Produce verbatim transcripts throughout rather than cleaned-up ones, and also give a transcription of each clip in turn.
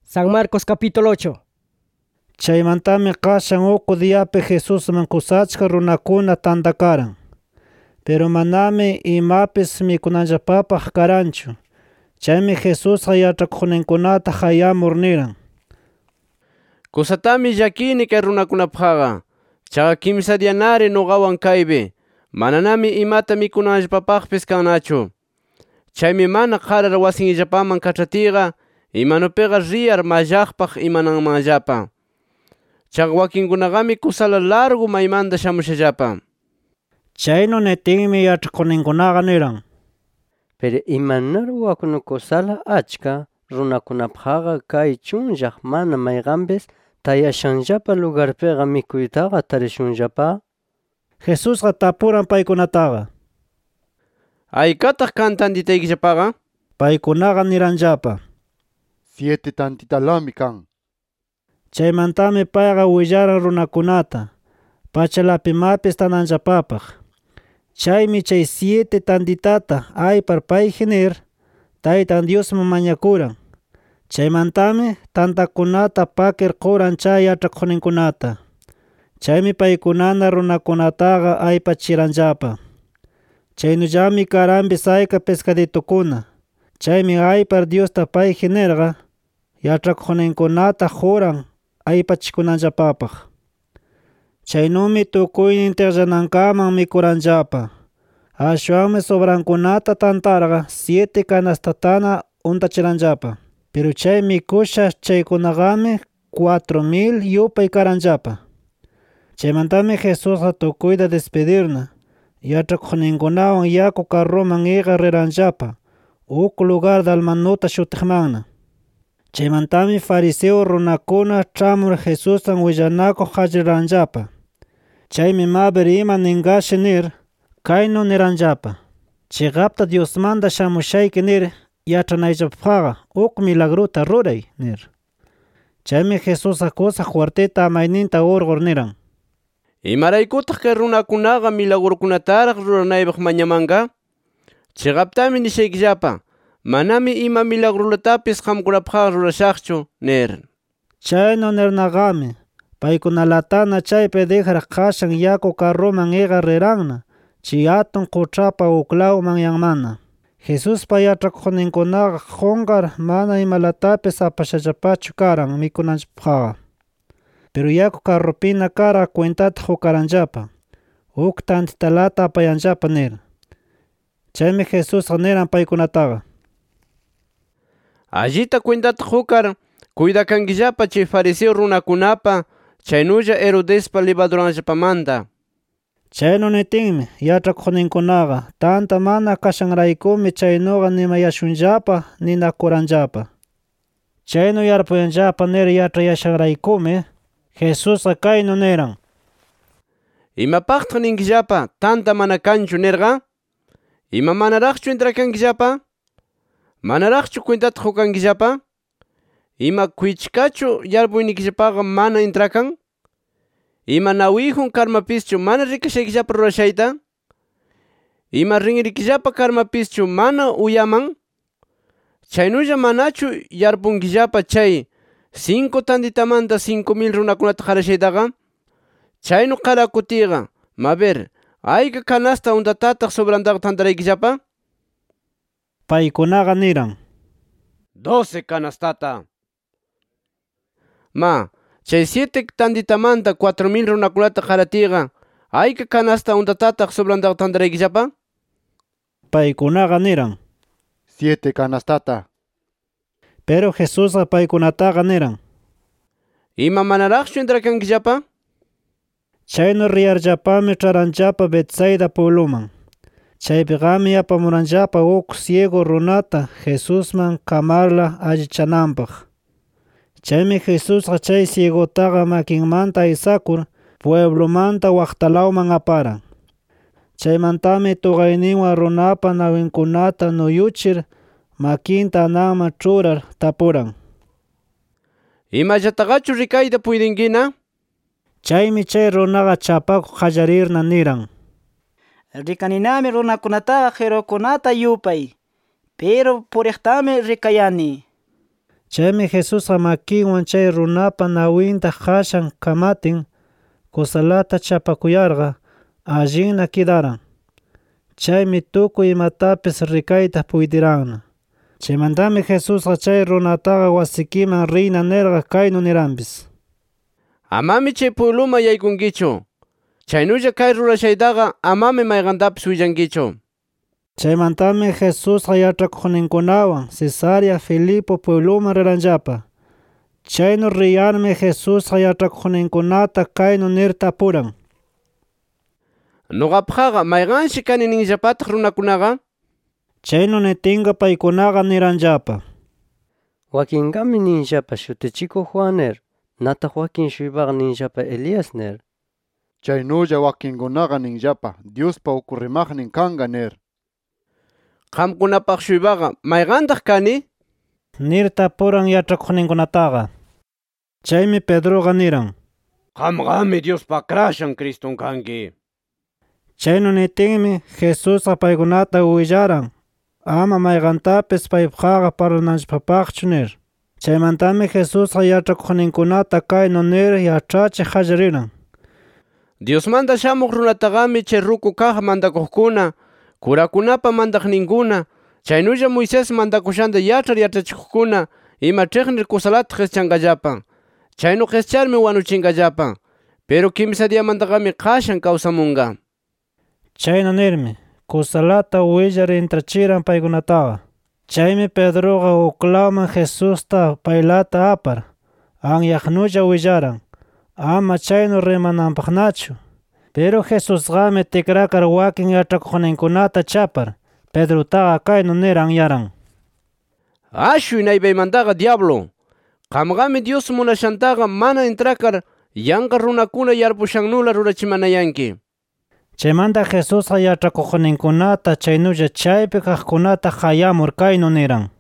San Marcos capítulo ocho. Chaymantami qashan uku diyapi Jesús mankusachka runakuna tantakaran. Pero manami imapis mikunanllapapaq karanchu. Chaymi Jesusqa yachaqjuninkunata hayamur niran: Kusatami llakini kay runakunapaqqa. Chaqa kimsa dianari nuqawan kaypi. Mananami imata mikunanllapapaqpis kannachu. Chaymi mana qarar wasinllapaman kachatiqa imanupiqa riyar mallaqpaq imananmanllapa. Chaqa wakinkunaqami kusala largu maymanta shamushallapa. Chaynu nitinmi yachaqjuninkunaqa niran: Pero imanaraq waknu kusala achka runakunapaqqa kay chunllaq mana mayqanpis tayashanllapa lugarpiqa mikuytaqa tarishunllapa. Jesusqa tapuran paykunataqa: ¿Haykataq kan tantitaykillapaqa? Paykunaqa niranllapa: Siete tantitalami kan. Chaymantami payqa willaran runakunata pachalapimapis tananllapapaq. Chaymi chay siete tantitata aypar payji nir Taytan Diosman mañakuran. Chaymantami tantakunata pakir quran chay yachaqjuninkunata. Chaymi paykunana runakunataqa aypachiranllapa. Chaynullami karanpis ayka pescaditukuna. Chaymi aypar Diosta payji nirqa yachaqjuninkunata quran aypachikunanllapapaq. Chaynumi tukuynin tiqllanankaman mikuranllapa. Ashwanmi sobrankunata tantarqa siete canastatana untachiranllapa. Pero chay mikusha chaykunaqami cuatro mil yupay karanllapa. Chaymantami Jesusqa tukuyta despedirna yachaqjuninkunawan yaku carruman iqa riranllapa uk lugar Dalmanuta shutiqmanna. Chaymantami fariseo runakuna ch'amur Jesustan willanakuq qalliranllapa. Chaymi maber ima ningashi nir kaynu niranllapa: Chiqapta Diosmanta shamushayki nir yach'anayllapaqqa uk milagruta ruray nir. Chaymi Jesusqa kusa fuertita amayninta urqur niran: ¿Imaraykutaq kay runakunaqa milagrukunataraq ruranaypaq mañamanqa? Chiqaptami nishaykillapa: Manami ima milagrulatapis qamkunapaqqa rurashaqchu nir. Chaynu nirnaqami paykunalatana chaypi dejar qashan yaku carruman iqa riranna chay atun quchapa uk law manyanmanna. Jesuspa yachaqjuninkunaqa qunqar mana imalatapis apashallapachu karan mikunanllapaqqa. Pero yaku carrupina kara cuentata hukaranllapa uk tantitalata apayanllapa nir. Chaymi Jesusqa niran paykunataqa: Allita cuentata hukar cuidakankillapa chay fariseo runakunapa chaynulla Herodespa levaduranllapamanta. Chaynu nitinmi yachaqjuninkunaqa tanta mana kashanraykumi chaynuqa nimayashunllapa ninakuranllapa. Chaynu yarpuyanllapa nir yach'ayashanraykumi Jesusqa kaynu niran: ¿Imapaqtaq ninkillapa tanta mana kanchu nirqa? ¿Ima manaraqchu intrakankillapa? ¿Manaraqchu cuentata hukankillapa? ¿Ima kuychkachu yarpuynikillapaqa mana intrakan? ¿Ima nawiyjun karmapischu mana rikashaykillapa rurashayta? ¿Ima rinrikillapa karmapischu mana uyaman? Chaynulla manachu yarpunkillapa chay cinco tantitamanta cinco mil runakunata qarashaytaqa? Chaynu qarakutiqa, maber, ayka canasta untatataq sobrantaqa tantaraykillapa? Paykunaqa niran: Doce canastata. Ma, chay siete tantitamanta cuatro mil runakunata qaratiqa ayka canasta untatataq sobrantaqa tantaraykillapa? Paykunaqa niran: Siete canastata. Pero Jesusqa paykunataqa niran: ¿Ima manaraqchu intrakankillapa? Chaynu riyarllapami ch'aranllapa Betsaida puebluman. Chaypiqami apamuranllapa uk ciego runata Jesusman kamarla allichananpaq. Chaymi Jesusqa chay ciegotaqa makinmanta aysakur pueblomanta waqtalawman aparan. Chaymantami tuqayninwan runapa nawinkunata nuyuchir makinta ananman ch'urar tapuran: ¿Imallataqachu rikayta puydinkina? Chaymi chay runaqa chapakuq qallarirna niran: Rikaninami runakunataqa qhirukunata yupay, pero puriqtami rikayani. Chaymi Jesús makinwan chay runapa nawinta qashan kamatin kusalata chapakuyarqa allinna kidaran. Chaymi tukuy imatapis rikayta puytiranna. Chaymantami Jesusqa chay runataqa wasikiman riyna nirqa kaynu niranpis: Amami chay puebluman yaykunkichu. Chaynulla kay rurashaytaqa amami mayqantapis willankichu. Chaymantami Jesusqa yach'akuqninkunawan Cesarea Filipo puebluman riranllapa. Chaynu riyarmi Jesusqa yach'akuqninkunata kaynu nir tapuran: Nuqapaqqa mayqanshi kani ninllapataq runakunaqa? Chaynu nitinqa paykunaqa niranllapa: Wakinkami ninllapa shutichikuq Juan nir, nataq wakin shuypaqa ninllapa Elías nir. Chaynulla wakinkunaqa ninllapa Diospa uk rimaqnin kanqa nir. Qamkunapaq shuypaqa mayqantaq kani? Nir tapuran yach'akuqninkunataqa. Chaymi Pedroqa niran: Qamqami Diospa Akrashan Criston kanki. Chaynu nitinmi Jesusqa paykunata willaran ama mayqantapis paypaqqa parlananchikpaqchu nir. Chaymantami Jesusqa yach'akuqninkunata kaynu nir yach'achiq qallariran: Diosmanta shamuq runataqami chay ruku kaq mandakuqkuna, kurakunapa mandaqninkuna, chaynulla Moisés mandakushanta yach'ar yach'achikuqkuna ima ch'iqnir kusalata qischanqallapa. Chaynu qischarmi wanuchinqallapa. Pero kimsa diyamantaqami qashan kawsamunqa. Chaynu nirmi kusalata willar intrachiran paykunataqa. Chaymi Pedroqa uklawman Jesusta paylata apar anyaqnulla willaran ama chaynu rimananpaqnachu. Pero Jesusqami tikrakar wakin yach'akuqninkunata chapar Pedrotaqa kaynu nir anyaran: Ashuy naypaymantaqa diablo. Qamqami Dios munashantaqa mana intrakar yanqa runakuna yarpushannula rurachimanayanki. Chaymanta Jesusqa yach'akuqninkunata chaynulla chaypi kaqkunata qayamur kaynu niran: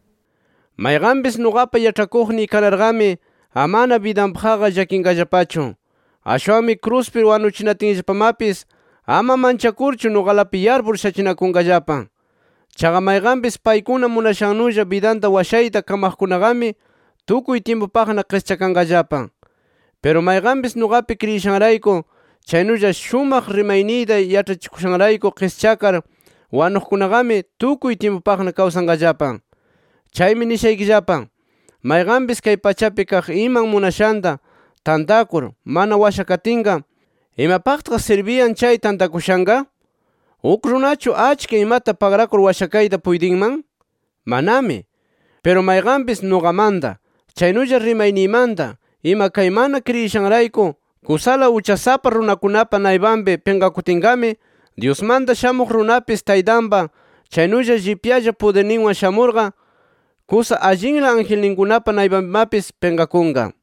Mayqanpis nuqapa yach'akuqniy kanarqami amana vidanpaqqa llakinqallapachu. Ashwanmi cruzpi wanuchinatinllapamapis ama manchakurchu nuqalapi yarpur shachinakunqallapa. Chaqa mayqanpis paykuna munashannulla vidanta washayta kamaqkunaqami tukuy tiempupaqna qischakanqallapa. Pero mayqanpis nuqapi kriyishanrayku chaynulla shumaq rimayniyta yach'achikushanrayku qischakar wanuqkunaqami tukuy tiempupaqna kawsanqallapa. Chaymi nishaykillapa: Mayqanpis kay pachapi kaq iman munashanta tantakur mana washakatinqa, ¿imapaqtaq sirbiyan chay tantakushanqa? ¿Uk runachu achka imata pagrakur washakayta puydinman? Manami. Pero mayqanpis nuqamanta, chaynulla rimayniymanta ima kay mana kriyishanrayku kusala uchasapa runakunapa naypanpi pinqakutinqami, Diosmanta shamuq runapis taytanpa chaynulla llipyalla pudirninwan shamurqa kusa allinla angelninkunapa naypanpimapis pinqakunqa.